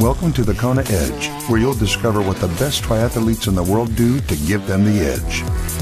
Welcome to the Kona Edge, where you'll discover what the best triathletes in the world do to give them the edge.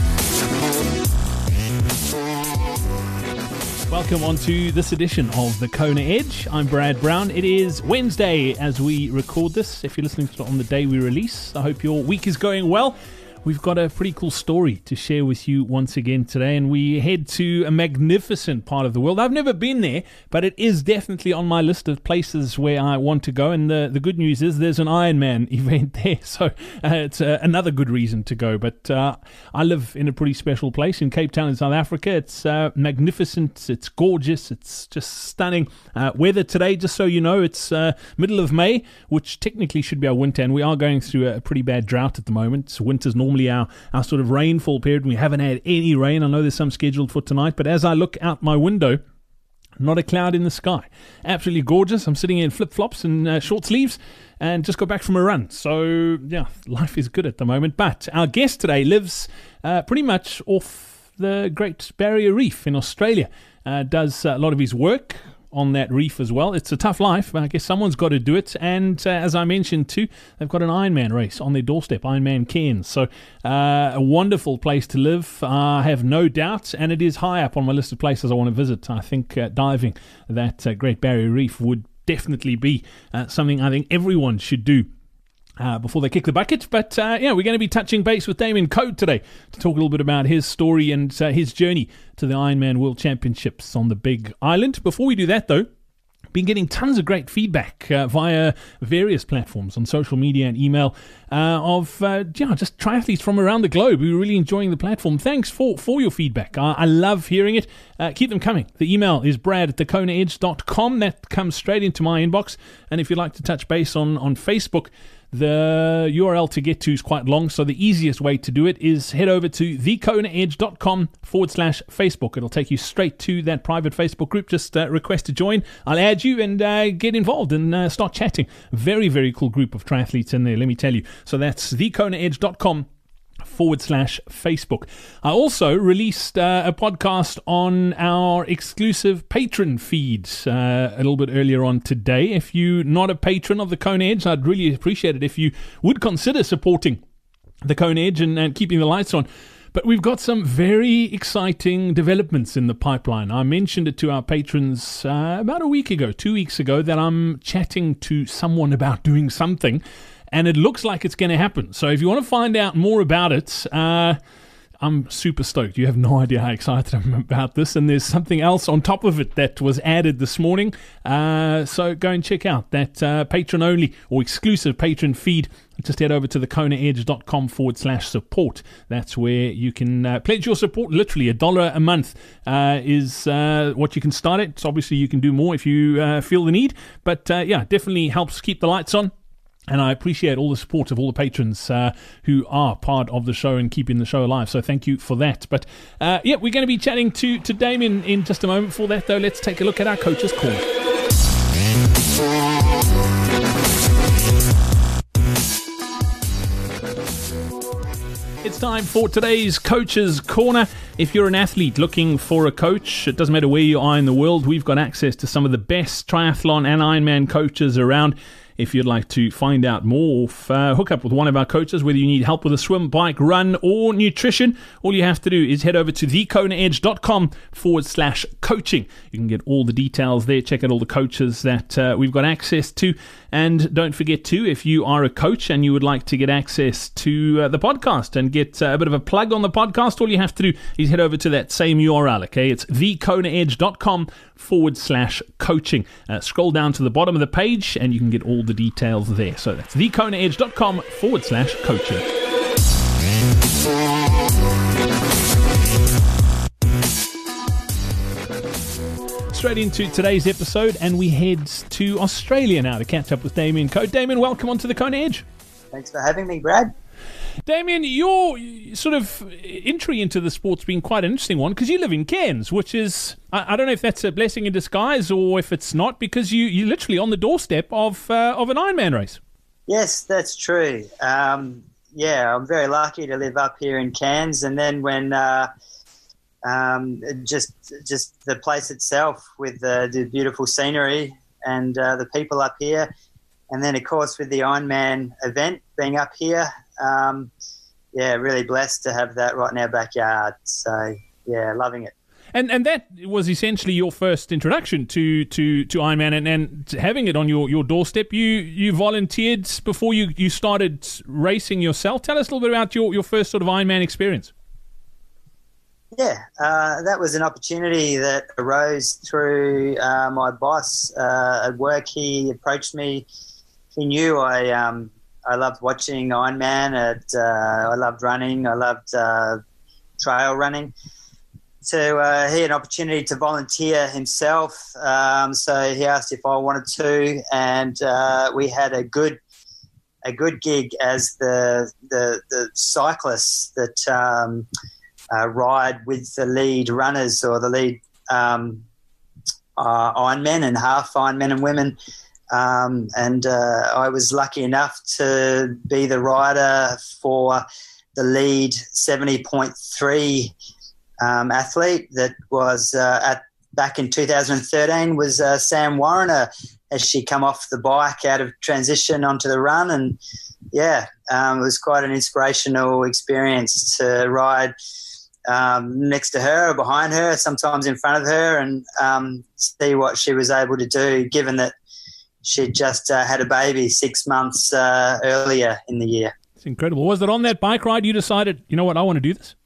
Welcome on to this edition of the Kona Edge. I'm Brad Brown. It is Wednesday as we record this. If you're listening to it on the day we release, I hope your week is going well. We've got a pretty cool story to share with you once again today, and we head to a magnificent part of the world. I've never been there, but it is definitely on my list of places where I want to go, and the good news is there's an Ironman event there, so it's another good reason to go. But I live in a pretty special place in Cape Town in South Africa. It's magnificent, it's gorgeous, it's just stunning. Weather today, just so you know, it's middle of May, which technically should be our winter, and we are going through a pretty bad drought at the moment. So winter's normally our sort of rainfall period. We haven't had any rain. I know there's some scheduled for tonight, but as I look out my window, not a cloud in the sky. Absolutely gorgeous. I'm sitting in flip-flops and short sleeves and just got back from a run. So, yeah, life is good at the moment. But our guest today lives pretty much off the Great Barrier Reef in Australia. Does a lot of his work on that reef as well. It's a tough life, but I guess someone's got to do it. And as I mentioned too, they've got an Ironman race on their doorstep, Ironman Cairns. So a wonderful place to live, I have no doubt, and it is high up on my list of places I want to visit. I think diving that Great Barrier Reef would definitely be something I think everyone should do before they kick the bucket. But we're going to be touching base with Damien Coad today to talk a little bit about his story and his journey to the Ironman World Championships on the Big Island. Before we do that, though, been getting tons of great feedback via various platforms on social media and email of just triathletes from around the globe who are really enjoying the platform. Thanks for your feedback. I love hearing it. Keep them coming. The email is brad@thekonaedge.com. That comes straight into my inbox. And if you'd like to touch base on Facebook, the URL to get to is quite long, so the easiest way to do it is head over to thekonaedge.com/Facebook. It'll take you straight to that private Facebook group. Just request to join. I'll add you and get involved and start chatting. Very, very cool group of triathletes in there, let me tell you. So that's thekonaedge.com/Facebook. I also released a podcast on our exclusive patron feed a little bit earlier on today. If you're not a patron of the Kona Edge, I'd really appreciate it if you would consider supporting the Kona Edge and keeping the lights on. But we've got some very exciting developments in the pipeline. I mentioned it to our patrons about 2 weeks ago, that I'm chatting to someone about doing something, and it looks like it's going to happen. So if you want to find out more about it, I'm super stoked. You have no idea how excited I'm about this. And there's something else on top of it that was added this morning. So go and check out that patron-only or exclusive patron feed. Just head over to thekonaedge.com/support. That's where you can pledge your support. Literally $1 a month is what you can start at. So obviously you can do more if you feel the need. But definitely helps keep the lights on. And I appreciate all the support of all the patrons who are part of the show and keeping the show alive. So thank you for that. But we're going to be chatting to Damien in just a moment. Before that, though, let's take a look at our Coach's Corner. It's time for today's Coach's Corner. If you're an athlete looking for a coach, it doesn't matter where you are in the world, we've got access to some of the best triathlon and Ironman coaches around. If you'd like to find out more, hook up with one of our coaches, whether you need help with a swim, bike, run, or nutrition, all you have to do is head over to thekonaedge.com/coaching. You can get all the details there, check out all the coaches that we've got access to. And don't forget to, if you are a coach and you would like to get access to the podcast and get a bit of a plug on the podcast, all you have to do is head over to that same URL, okay? It's thekonaedge.com/coaching. Scroll down to the bottom of the page and you can get all the details there. So that's thekonaedge.com/coaching. Straight into today's episode, and we head to Australia now to catch up with Damien Coad. Damien, welcome onto the Kona Edge. Thanks for having me, Brad. Damien, your sort of entry into the sport's been quite an interesting one, because you live in Cairns, which is, I don't know if that's a blessing in disguise or if it's not, because you're literally on the doorstep of an Ironman race. Yes, that's true. I'm very lucky to live up here in Cairns, and then when just the place itself with the beautiful scenery and the people up here, And then, of course, with the Ironman event being up here, really blessed to have that right in our backyard. So, yeah, loving it. And that was essentially your first introduction to Ironman, and having it on your doorstep. You volunteered before you started racing yourself. Tell us a little bit about your first sort of Ironman experience. Yeah, that was an opportunity that arose through my boss at work. He approached me. He knew I loved watching Ironman. I loved running. I loved trail running. So he had an opportunity to volunteer himself. So he asked if I wanted to, and we had a good gig as the cyclists that ride with the lead runners or the lead Ironmen and half Ironmen and women. And I was lucky enough to be the rider for the lead 70.3 athlete that was back in 2013 was Sam Warriner, as she come off the bike out of transition onto the run. And, it was quite an inspirational experience to ride next to her or behind her, sometimes in front of her, and see what she was able to do, given that she'd just had a baby 6 months earlier in the year. It's incredible. Was it on that bike ride you decided, you know what, I want to do this?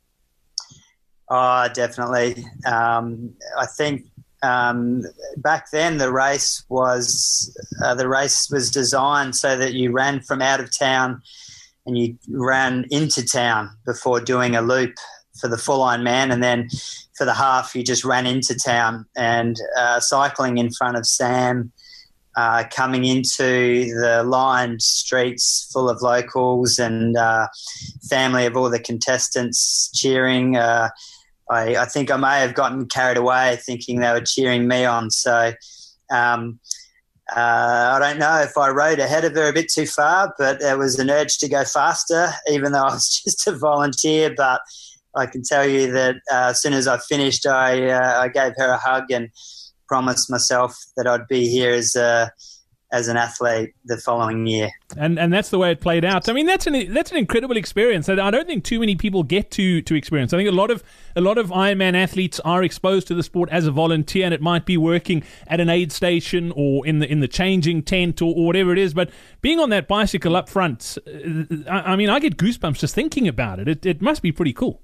Oh, definitely. I think back then the race was designed so that you ran from out of town and you ran into town before doing a loop for the full Ironman, and then for the half you just ran into town. And cycling in front of Sam, coming into the lined streets full of locals and family of all the contestants cheering. I think I may have gotten carried away thinking they were cheering me on. So I don't know if I rode ahead of her a bit too far, but there was an urge to go faster, even though I was just a volunteer. But I can tell you that as soon as I finished, I gave her a hug and promised myself that I'd be here as an athlete the following year. And that's the way it played out. I mean, that's an incredible experience that I don't think too many people get to experience. I think a lot of Ironman athletes are exposed to the sport as a volunteer, and it might be working at an aid station or in the changing tent or whatever it is. But being on that bicycle up front, I mean, I get goosebumps just thinking about it. It must be pretty cool.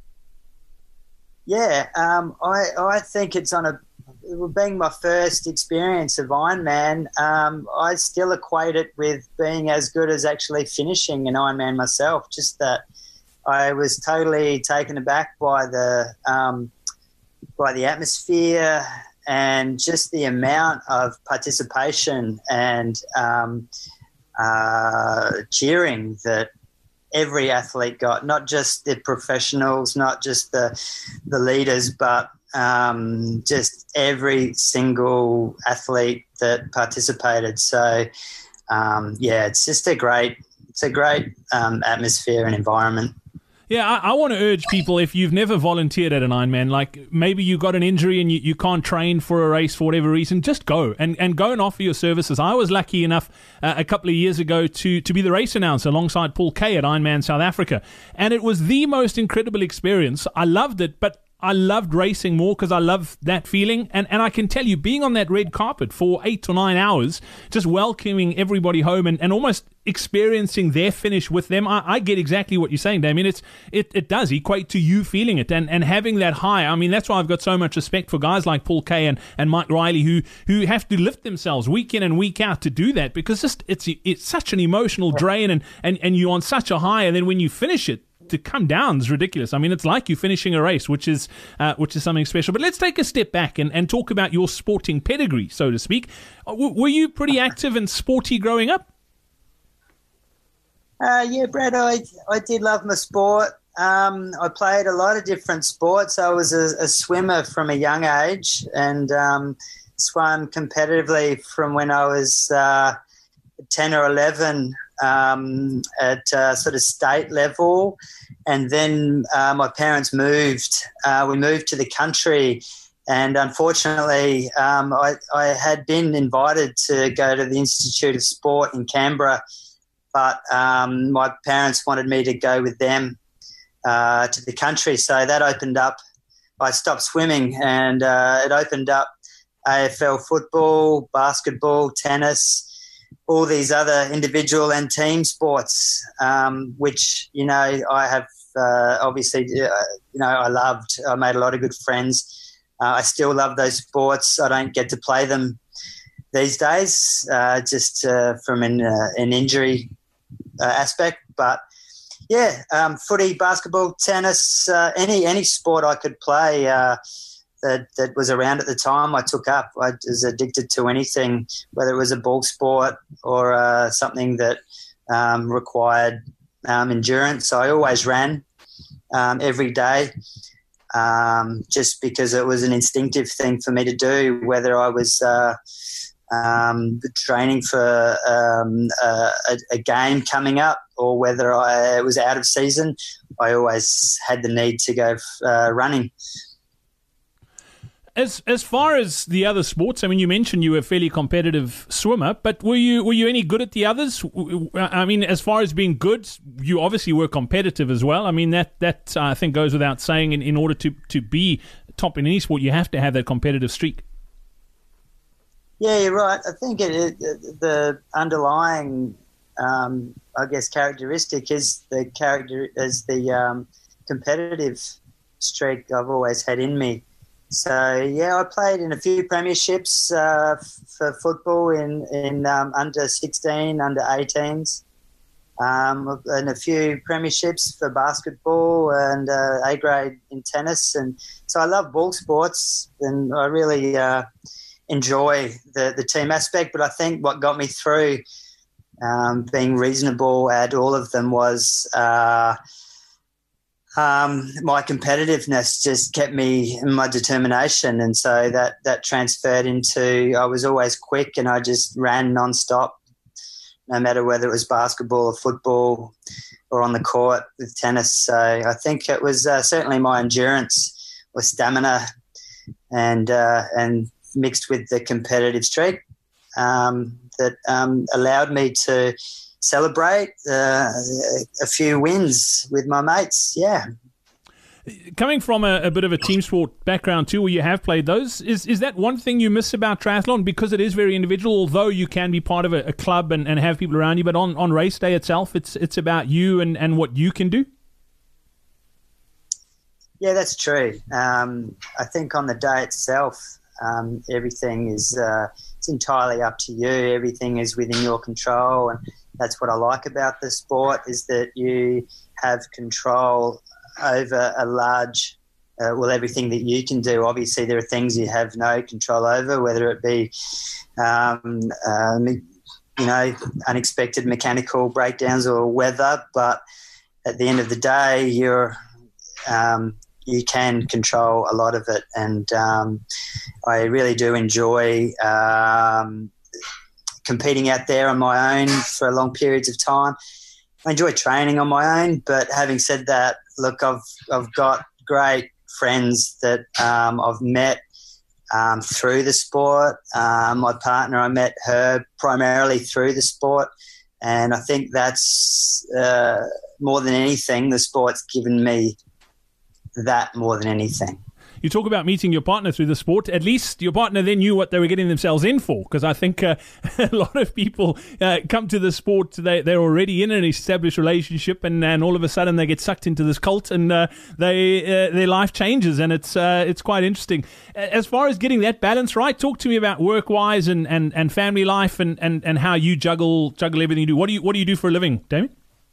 Yeah, I think it's being my first experience of Ironman, I still equate it with being as good as actually finishing an Ironman myself. Just that I was totally taken aback by the atmosphere and just the amount of participation and cheering that every athlete got, not just the professionals, not just the leaders, but just every single athlete that participated. So, it's just a great atmosphere and environment. Yeah, I want to urge people, if you've never volunteered at an Ironman, like maybe you got an injury and you can't train for a race for whatever reason, just go and go and offer your services. I was lucky enough a couple of years ago to be the race announcer alongside Paul Kay at Ironman South Africa, and it was the most incredible experience. I loved it, but I loved racing more because I love that feeling. And I can tell you, being on that red carpet for 8 or 9 hours, just welcoming everybody home and almost experiencing their finish with them, I get exactly what you're saying, Damien. It does equate to you feeling it and having that high. I mean, that's why I've got so much respect for guys like Paul Kay and Mike Riley who have to lift themselves week in and week out to do that, because it's such an emotional drain and you're on such a high, and then when you finish it, to come down is ridiculous. I mean, it's like you finishing a race, which is something special. But let's take a step back and talk about your sporting pedigree, so to speak. Were you pretty active and sporty growing up? Yeah, Brad, I did love my sport. I played a lot of different sports. I was a swimmer from a young age and swam competitively from when I was 10 or 11 at sort of state level. And then my parents moved. We moved to the country And unfortunately, I had been invited to go to the Institute of Sport in Canberra, but my parents wanted me to go with them to the country. So that opened up. I stopped swimming, and it opened up AFL football, basketball, tennis, all these other individual and team sports, which, I have obviously, I loved. I made a lot of good friends. I still love those sports. I don't get to play them these days, just from an injury aspect. But yeah, footy, basketball, tennis, any sport I could play that was around at the time, I took up. I was addicted to anything, whether it was a ball sport or something that required endurance. I always ran every day. Just because it was an instinctive thing for me to do, whether I was training for a game coming up or whether I was out of season, I always had the need to go running. As far as the other sports, I mean, you mentioned you were a fairly competitive swimmer, but were you any good at the others? I mean, as far as being good, you obviously were competitive as well. I mean, that I think goes without saying. In order to be top in any sport, you have to have that competitive streak. Yeah, you're right. I think the underlying, I guess, characteristic is the competitive streak I've always had in me. So, yeah, I played in a few premierships for football in under 16, under 18s, and a few premierships for basketball and A-grade in tennis. And so I love ball sports, and I really enjoy the team aspect. But I think what got me through being reasonable at all of them was my competitiveness just kept me in my determination, and so that transferred into I was always quick and I just ran non-stop, no matter whether it was basketball or football or on the court with tennis. So I think it was certainly my endurance or stamina and mixed with the competitive streak that allowed me to celebrate a few wins with my mates. Yeah. Coming from a bit of a team sport background too, where you have played those, is that one thing you miss about triathlon? Because it is very individual, although you can be part of a club and have people around you, but on race day itself, it's about you and what you can do? Yeah, that's true. I think on the day itself, everything is it's entirely up to you. Everything is within your control, and that's what I like about the sport, is that you have control over a large, everything that you can do. Obviously, there are things you have no control over, whether it be, unexpected mechanical breakdowns or weather. But at the end of the day, you can control a lot of it, and I really do enjoy competing out there on my own for long periods of time. I enjoy training on my own, but having said that, look, I've got great friends that I've met through the sport. My partner, I met her primarily through the sport, and I think that's more than anything, the sport's given me that more than anything. You talk about meeting your partner through the sport. At least your partner then knew what they were getting themselves in for, because I think a lot of people come to the sport, they're already in an established relationship, and all of a sudden they get sucked into this cult, and their life changes, and it's quite interesting. As far as getting that balance right, talk to me about work-wise and family life and how you juggle everything you do. What do you do for a living, Damien?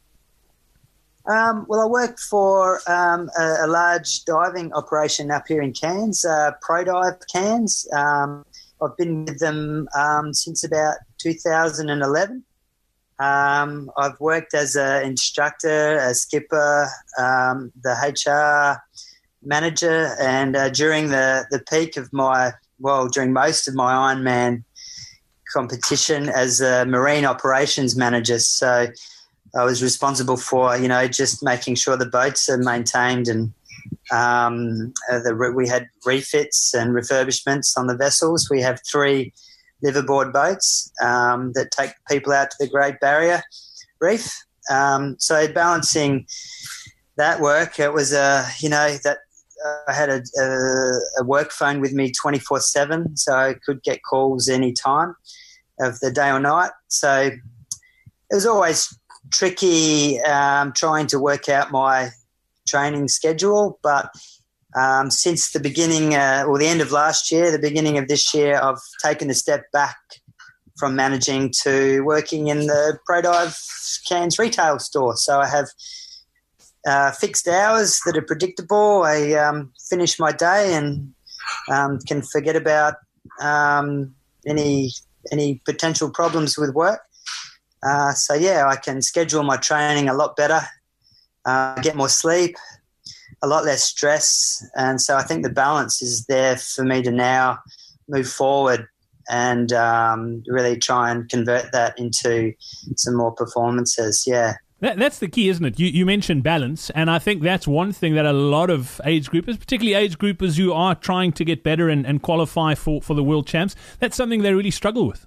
Well, I work for a large diving operation up here in Cairns, ProDive Cairns. I've been with them since about 2011. I've worked as an instructor, a skipper, the HR manager, and during the peak of during most of my Ironman competition as a marine operations manager. So I was responsible for, just making sure the boats are maintained and We had refits and refurbishments on the vessels. We have 3 liverboard boats that take people out to the Great Barrier Reef. So balancing that work, it was I had a work phone with me 24/7, so I could get calls any time of the day or night. So it was always tricky trying to work out my training schedule. But since the beginning or the end of last year, the beginning of this year, I've taken a step back from managing to working in the ProDive Cairns retail store. So I have fixed hours that are predictable. I finish my day and can forget about any potential problems with work. So I can schedule my training a lot better, get more sleep, a lot less stress, and so I think the balance is there for me to now move forward and really try and convert that into some more performances. Yeah. That's the key, isn't it? You mentioned balance, and I think that's one thing that a lot of age groupers, particularly age groupers who are trying to get better and qualify for the World Champs, that's something they really struggle with.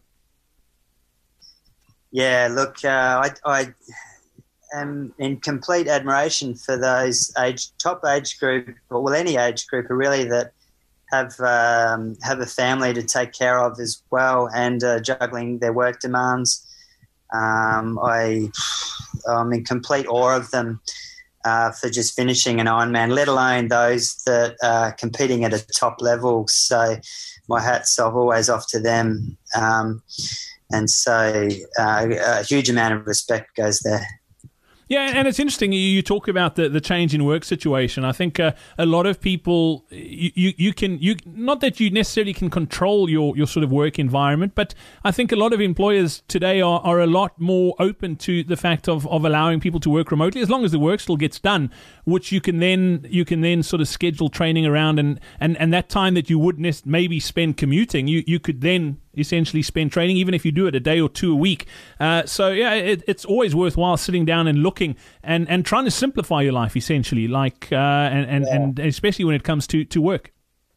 Yeah, look, I am in complete admiration for those top age group, or any age group, really, that have a family to take care of as well, and juggling their work demands. I'm in complete awe of them for just finishing an Ironman, let alone those that are competing at a top level. So my hat's always off to them. And so a huge amount of respect goes there. Yeah, and it's interesting. You talk about the change in work situation. I think a lot of people, you not that you necessarily can control your sort of work environment, but I think a lot of employers today are a lot more open to the fact of allowing people to work remotely, as long as the work still gets done, which you can then sort of schedule training around, and that time that you would maybe spend commuting, you could then essentially spend training, even if you do it a day or 2 a week. It's always worthwhile sitting down and looking and trying to simplify your life, essentially, and especially when it comes to work.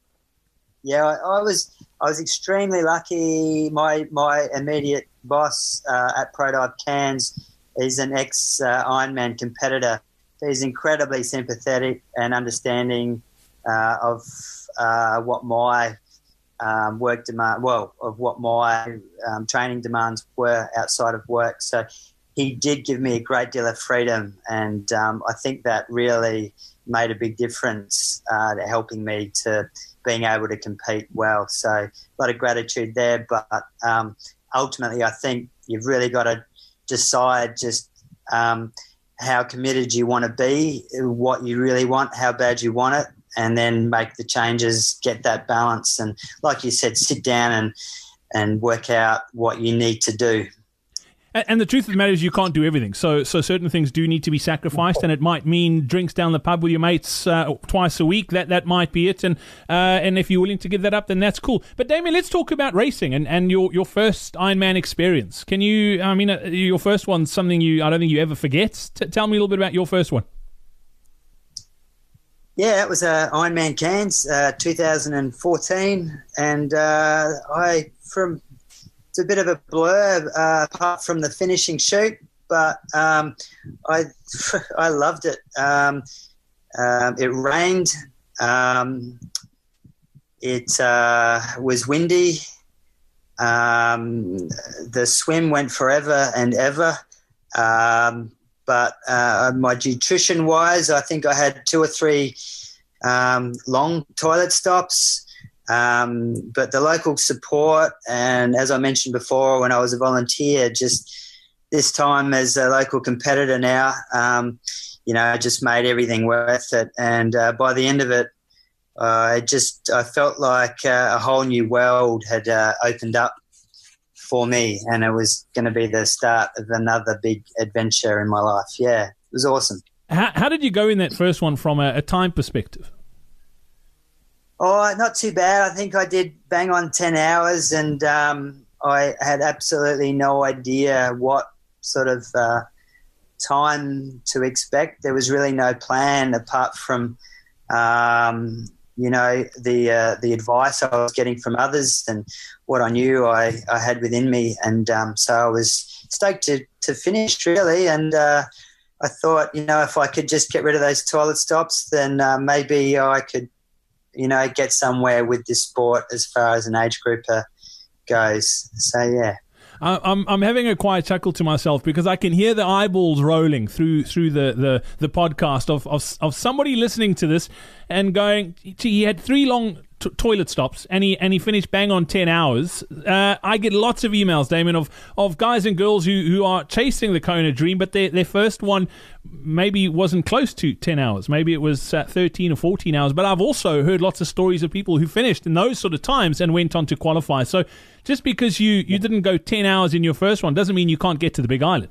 Yeah, I was extremely lucky. My immediate boss at ProDive Cairns is an ex Ironman competitor. He's incredibly sympathetic and understanding of what my work demand, of what my training demands were outside of work. So he did give me a great deal of freedom, and I think that really made a big difference to helping me to being able to compete well. So a lot of gratitude there, but ultimately I think you've really got to decide just how committed you want to be, what you really want, how bad you want it, and then make the changes, get that balance, and like you said, sit down and work out what you need to do. And the truth of the matter is you can't do everything. So certain things do need to be sacrificed, and it might mean drinks down the pub with your mates twice a week. That might be it. And if you're willing to give that up, then that's cool. But Damien, let's talk about racing and your first Ironman experience. Can you, your first one's something I don't think you ever forget. Tell me a little bit about your first one. Yeah, it was Ironman Cairns, 2014, and it's a bit of a blur apart from the finishing shoot, but I loved it. It rained. It was windy. The swim went forever and ever. But my nutrition-wise, I think I had 2 or 3 long toilet stops. But the local support, and as I mentioned before, when I was a volunteer, just this time as a local competitor now, I just made everything worth it. And by the end of it, I felt like a whole new world had opened up for me, and it was going to be the start of another big adventure in my life. Yeah, it was awesome. How did you go in that first one from a time perspective? Oh, not too bad. I think I did bang on 10 hours, and I had absolutely no idea what sort of time to expect. There was really no plan apart from the advice I was getting from others and what I knew I had within me. And so I was stoked to finish, really. And I thought, if I could just get rid of those toilet stops, then maybe I could, get somewhere with this sport as far as an age grouper goes. So, yeah. I'm having a quiet chuckle to myself because I can hear the eyeballs rolling through the podcast of somebody listening to this and going, gee, he had 3 long toilet stops and he finished bang on 10 hours. I get lots of emails, Damon, of guys and girls who are chasing the Kona dream, but their first one maybe wasn't close to 10 hours. Maybe it was 13 or 14 hours. But I've also heard lots of stories of people who finished in those sort of times and went on to qualify. So just because you didn't go 10 hours in your first one doesn't mean you can't get to the Big Island.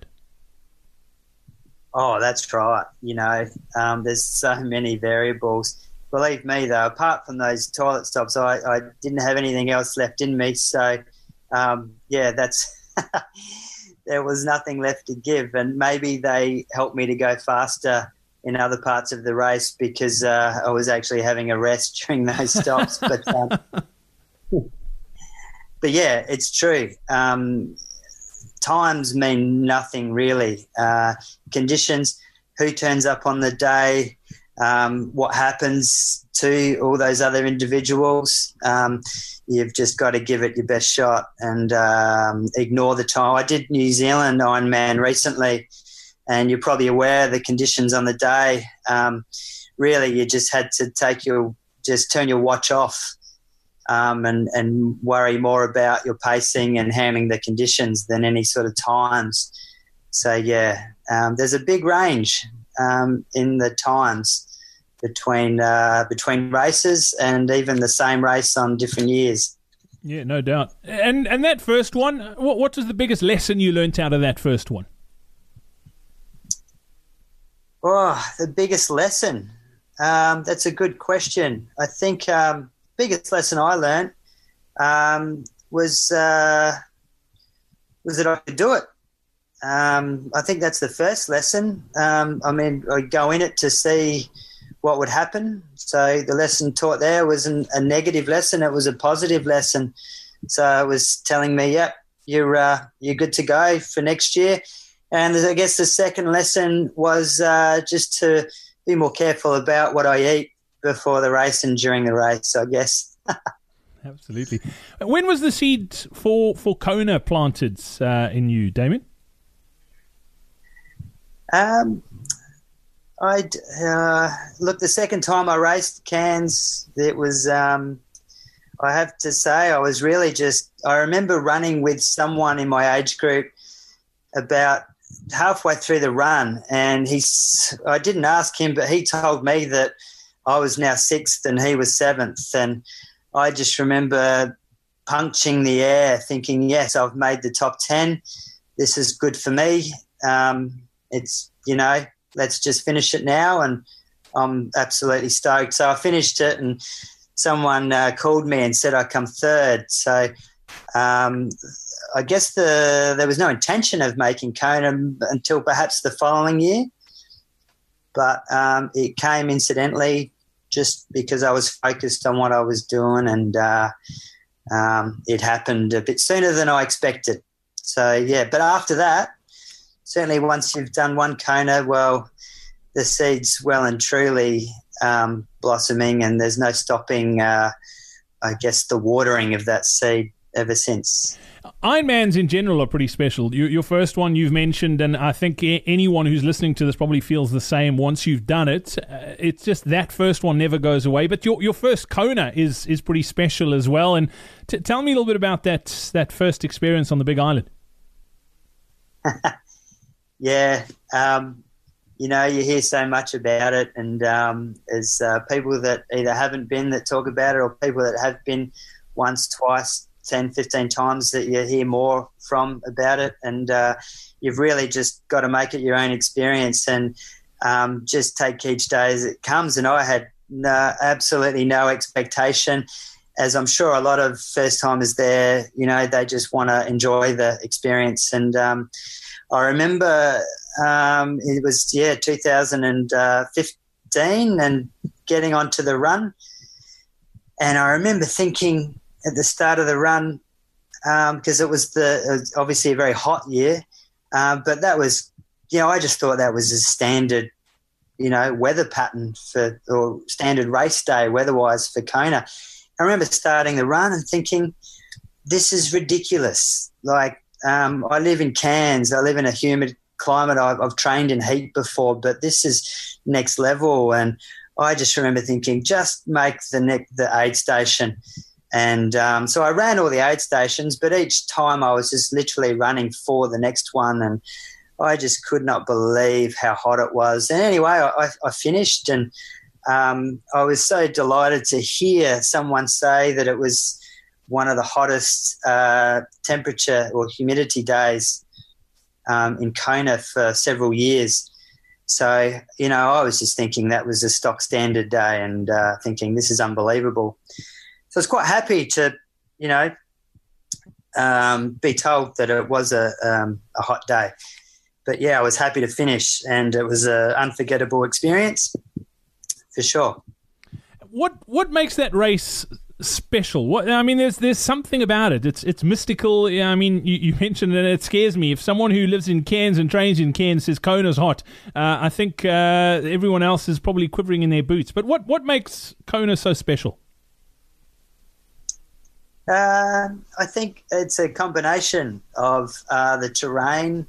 Oh, that's right. There's so many variables. Believe me, though, apart from those toilet stops, I didn't have anything else left in me. So, that's there was nothing left to give. And maybe they helped me to go faster in other parts of the race because I was actually having a rest during those stops. But yeah, it's true. Times mean nothing really. Conditions, who turns up on the day, what happens to all those other individuals. You've just got to give it your best shot and ignore the time. I did New Zealand Ironman recently, and you're probably aware of the conditions on the day. Really, you just had to turn your watch off and worry more about your pacing and handling the conditions than any sort of times. So, yeah, there's a big range in the times between races and even the same race on different years. Yeah, no doubt. And that first one, what was the biggest lesson you learnt out of that first one? Oh, the biggest lesson. That's a good question. I think biggest lesson I learned was that I could do it. I think that's the first lesson. I go in it to see what would happen. So the lesson taught there wasn't a negative lesson; it was a positive lesson. So it was telling me, "Yep, you're good to go for next year." And I guess the second lesson was just to be more careful about what I eat before the race and during the race, I guess. Absolutely. When was the seed for Kona planted in you, Damon? Look, the second time I raced Cairns, it was, I have to say, I was really I remember running with someone in my age group about halfway through the run, and I didn't ask him, but he told me that I was now 6th and he was 7th, and I just remember punching the air thinking, yes, I've made the top 10. This is good for me. It's, let's just finish it now, and I'm absolutely stoked. So I finished it, and someone called me and said I come 3rd. So I guess there was no intention of making Kona until perhaps the following year, but it came incidentally just because I was focused on what I was doing, and it happened a bit sooner than I expected. So, yeah, but after that, certainly once you've done one Kona, well, the seed's well and truly blossoming, and there's no stopping, I guess, the watering of that seed ever since. Ironmans in general are pretty special. Your first one you've mentioned, and I think anyone who's listening to this probably feels the same once you've done it. It's just that first one never goes away. But your first Kona is pretty special as well. And tell me a little bit about that first experience on the Big Island. Yeah, you hear so much about it, and there's people that either haven't been that talk about it, or people that have been once, twice, 10, 15 times that you hear more from about it, and you've really just got to make it your own experience and just take each day as it comes. And I had absolutely no expectation, as I'm sure a lot of first-timers there, they just want to enjoy the experience. And I remember it was, 2015, and getting onto the run. And I remember thinking at the start of the run, because it was obviously a very hot year, but that was, I just thought that was a standard, weather pattern or standard race day weather-wise for Kona. I remember starting the run and thinking, this is ridiculous. Like, I live in Cairns. I live in a humid climate. I've trained in heat before, but this is next level. And I just remember thinking, just make the aid station. And so I ran all the aid stations, but each time I was just literally running for the next one. And I just could not believe how hot it was. And anyway, I finished, and I was so delighted to hear someone say that it was one of the hottest temperature or humidity days in Kona for several years. So, I was just thinking that was a stock standard day, and thinking this is unbelievable. So I was quite happy to, be told that it was a hot day. But, yeah, I was happy to finish, and it was an unforgettable experience for sure. What makes that race special? There's something about it. It's mystical. I mean, you mentioned it. It scares me. If someone who lives in Cairns and trains in Cairns says Kona's hot, I think everyone else is probably quivering in their boots. But what makes Kona so special? I think it's a combination of the terrain.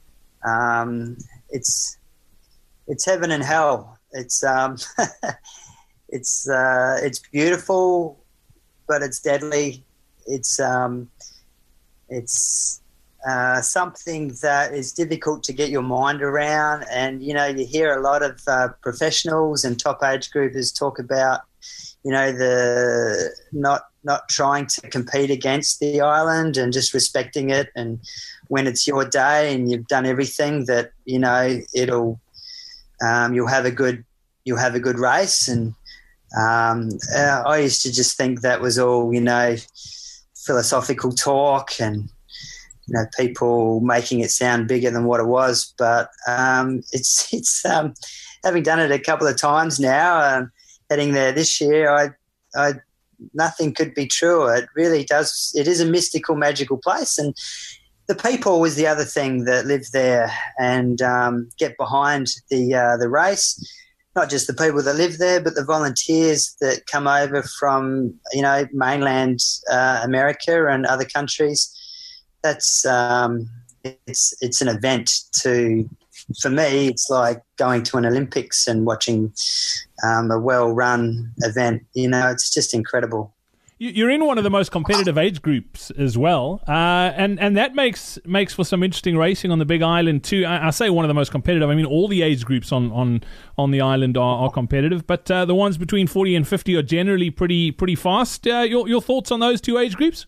It's heaven and hell. It's it's beautiful, but it's deadly. It's something that is difficult to get your mind around. And you hear a lot of professionals and top age groupers talk about the not trying to compete against the island and just respecting it. And when it's your day and you've done everything, that it'll you'll have a good race. And I used to just think that was all philosophical talk and people making it sound bigger than what it was. But it's having done it a couple of times now, heading there this year, I nothing could be truer. It really does. It is a mystical, magical place, and the people was the other thing that live there and get behind the race. Not just the people that live there, but the volunteers that come over from mainland America and other countries. That's it's an event for me. It's like going to an Olympics and watching a well-run event. It's just incredible. You're in one of the most competitive age groups as well, and that makes for some interesting racing on the Big Island too. I say one of the most competitive. I mean, all the age groups on the island are competitive, but the ones between 40 and 50 are generally pretty fast. Your thoughts on those two age groups?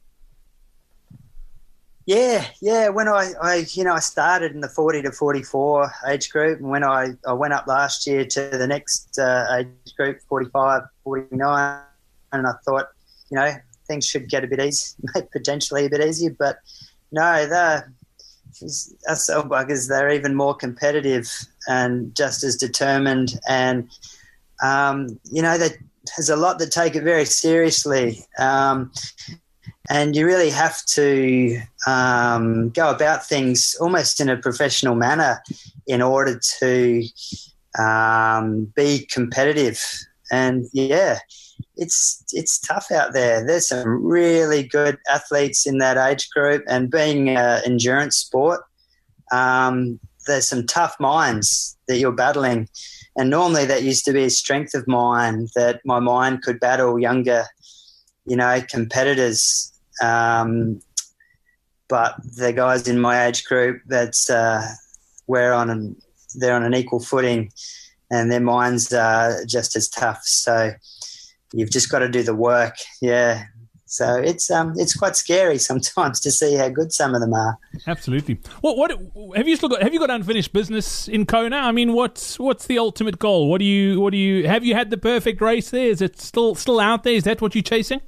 Yeah. When I started in the 40 to 44 age group, and when I went up last year to the next age group, 45, 49, and I thought, things should get a bit easy, potentially a bit easier. But no, us old buggers, they're even more competitive and just as determined. And, there's a lot that take it very seriously. And you really have to go about things almost in a professional manner in order to be competitive. And, yeah, it's tough out there. There's some really good athletes in that age group, and being an endurance sport, there's some tough minds that you're battling. And normally that used to be a strength of mine, that my mind could battle younger, competitors. But the guys in my age group, they're on an equal footing, and their minds are just as tough. So you've just got to do the work. Yeah. So it's quite scary sometimes to see how good some of them are. Absolutely. What have you got unfinished business in Kona? I mean, what's the ultimate goal? What do you have you had the perfect race there? Is it still out there? Is that what you're chasing?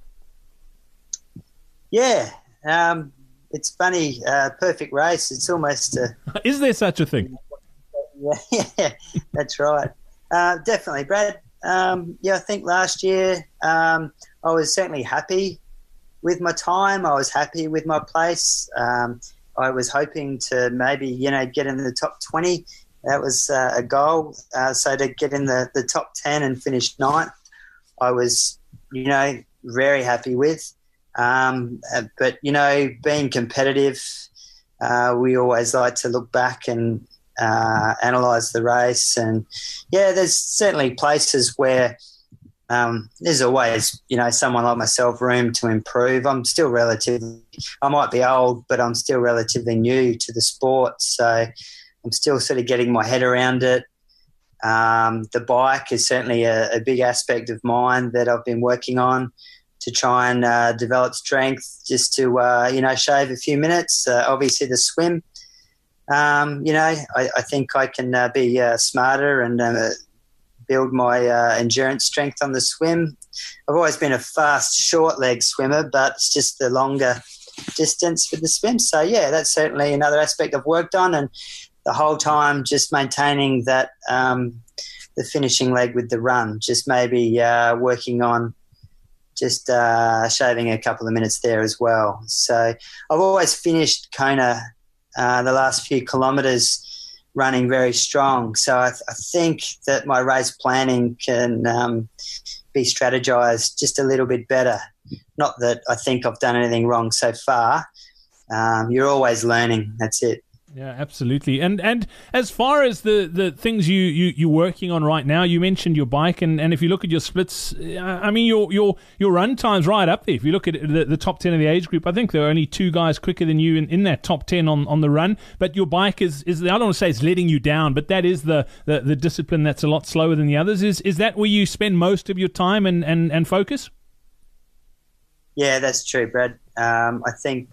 Yeah. It's funny, perfect race. It's almost Is there such a thing? Yeah, that's right. Definitely, Brad. I think last year I was certainly happy with my time. I was happy with my place. I was hoping to maybe, get in the top 20. That was a goal. So to get in the top 10 and finish ninth, I was, very happy with. But, being competitive, we always like to look back and analyse the race. And, there's certainly places where there's always, someone like myself room to improve. I might be old, but I'm still relatively new to the sport. So I'm still sort of getting my head around it. The bike is certainly a big aspect of mine that I've been working on to try and develop strength, just to, shave a few minutes. Obviously the swim, I think I can be smarter and build my endurance strength on the swim. I've always been a fast, short leg swimmer, but it's just the longer distance for the swim. So, that's certainly another aspect I've worked on, and the whole time just maintaining that the finishing leg with the run, just maybe working on just shaving a couple of minutes there as well. So I've always finished Kona the last few kilometres running very strong. So I think that my race planning can be strategised just a little bit better. Not that I think I've done anything wrong so far. You're always learning. That's it. Yeah, absolutely. And as far as the things you're working on right now, you mentioned your bike, and if you look at your splits, I mean, your run time's right up there. If you look at the top 10 of the age group, I think there are only 2 guys quicker than you in that top 10 on the run. But your bike is I don't want to say it's letting you down, but that is the discipline that's a lot slower than the others. Is that where you spend most of your time and focus? Yeah, that's true, Brad. I think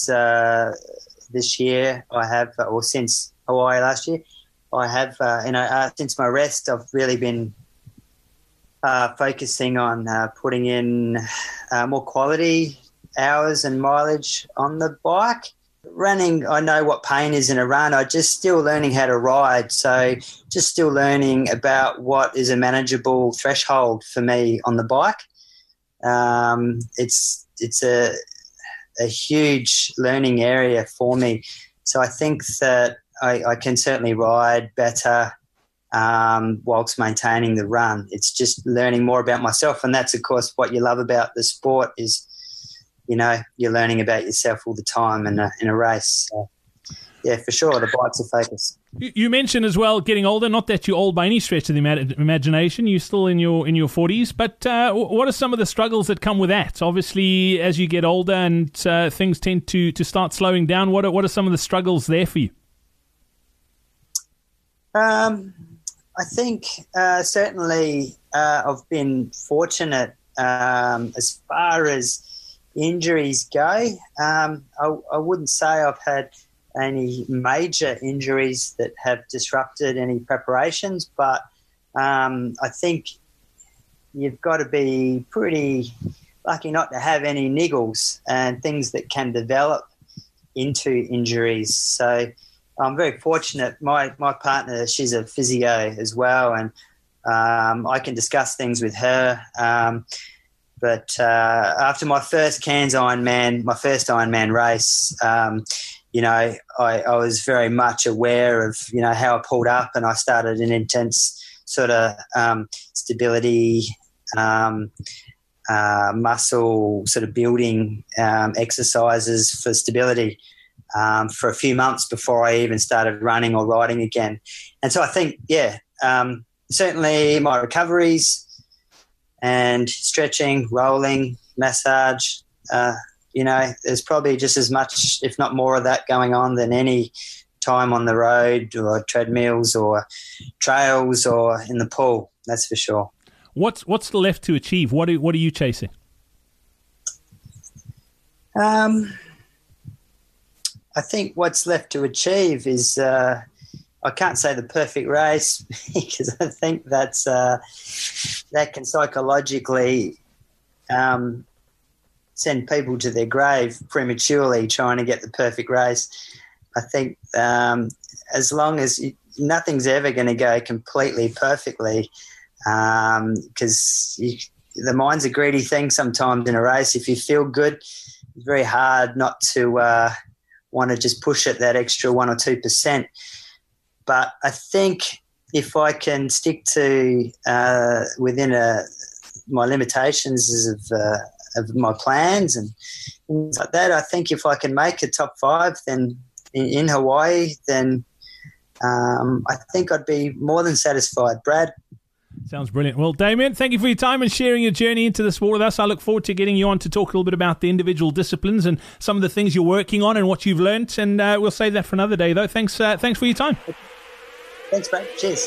this year I have, or since Hawaii last year, I have, since my rest, I've really been focusing on putting in more quality hours and mileage on the bike. Running, I know what pain is in a run. I'm just still learning how to ride. So just still learning about what is a manageable threshold for me on the bike. It's a huge learning area for me. So I think that I can certainly ride better whilst maintaining the run. It's just learning more about myself, and that's, of course, what you love about the sport is, you're learning about yourself all the time in a race. So, yeah, for sure, the bike's a focus. You mentioned as well getting older. Not that you're old by any stretch of the imagination. You're still in your 40s. But what are some of the struggles that come with that? Obviously, as you get older and things tend to start slowing down, what are some of the struggles there for you? I think certainly I've been fortunate as far as injuries go. I wouldn't say I've had any major injuries that have disrupted any preparations, but I think you've got to be pretty lucky not to have any niggles and things that can develop into injuries. So I'm very fortunate. My partner, she's a physio as well, and I can discuss things with her. But after my first Cairns Ironman, my first Ironman race, I was very much aware of, how I pulled up, and I started an intense sort of stability, muscle sort of building exercises for stability for a few months before I even started running or riding again. And so I think, certainly my recoveries and stretching, rolling, massage, there's probably just as much, if not more of that going on than any time on the road or treadmills or trails or in the pool. That's for sure. What's left to achieve? What are you chasing? I think what's left to achieve is I can't say the perfect race because I think that can psychologically send people to their grave prematurely trying to get the perfect race. I think as long as nothing's ever going to go completely perfectly, because the mind's a greedy thing sometimes in a race. If you feel good, it's very hard not to want to just push it that extra 1 or 2%. But I think if I can stick to within my limitations of my plans and things like that, I think if I can make a top 5 then in Hawaii, then I think I'd be more than satisfied, Brad. Sounds brilliant. Well, Damien, thank you for your time and sharing your journey into the sport with us. I look forward to getting you on to talk a little bit about the individual disciplines and some of the things you're working on and what you've learnt. And we'll save that for another day, though. Thanks for your time. Thanks, Brad. Cheers.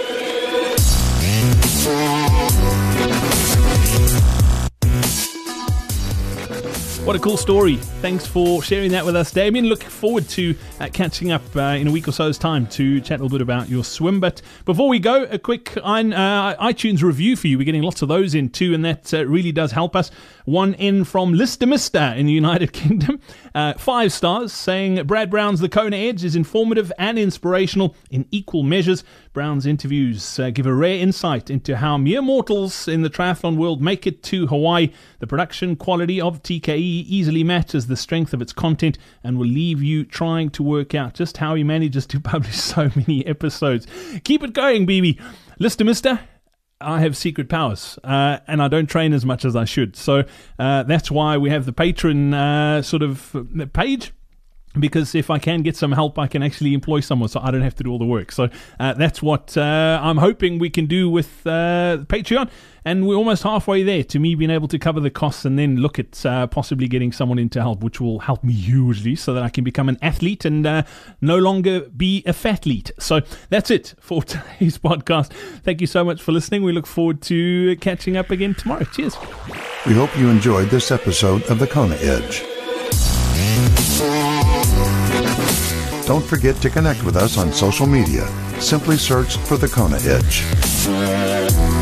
What a cool story. Thanks for sharing that with us, Damien. Look forward to catching up in a week or so's time to chat a little bit about your swim. But before we go, a quick iTunes review for you. We're getting lots of those in too, and that really does help us. One in from Lister Mister in the United Kingdom. 5 stars, saying Brad Brown's The Kona Edge is informative and inspirational in equal measures. Brown's interviews give a rare insight into how mere mortals in the triathlon world make it to Hawaii. The production quality of TKE easily matches the strength of its content and will leave you trying to work out just how he manages to publish so many episodes. Keep it going, BB. Lister Mister, I have secret powers and I don't train as much as I should. So that's why we have the Patreon sort of page. Because if I can get some help, I can actually employ someone, so I don't have to do all the work. So that's what I'm hoping we can do with Patreon. And we're almost halfway there to me being able to cover the costs and then look at possibly getting someone in to help, which will help me hugely so that I can become an athlete and no longer be a fathlete. So that's it for today's podcast. Thank you so much for listening. We look forward to catching up again tomorrow. Cheers. We hope you enjoyed this episode of The Kona Edge. Don't forget to connect with us on social media. Simply search for The Kona Edge.